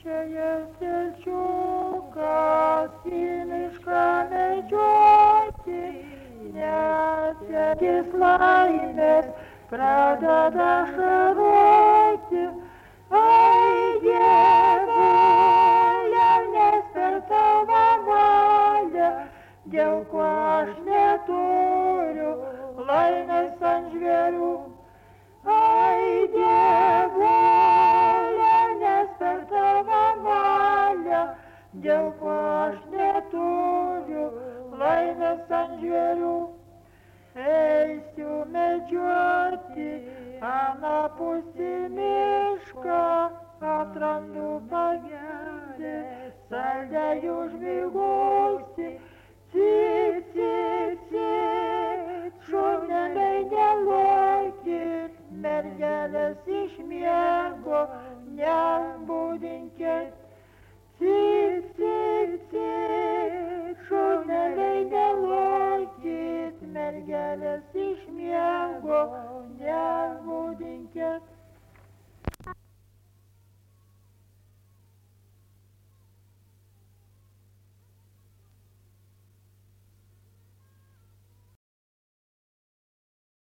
Išėjęs tilčiukas į mišką medžioti, netekęs laimės pradeda šaroti. Ai, Dievulia, nes per tavo valią, dėl ko aš neturiu laimės ant žvėrių. Ai, Dievulia, nes per tavo valią, dėl ko aš neturiu laimės ant žvėrių. Eisiu medžioti anapusį mišką, atrandu pageldę, saldžiai užmigusį. Cik, cik, cik, šuneliai nelokit, mergelės iš miego nebudinkit. Cik, cik, cik, šuneliai nelokit, mergelės iš miego nebudinkit.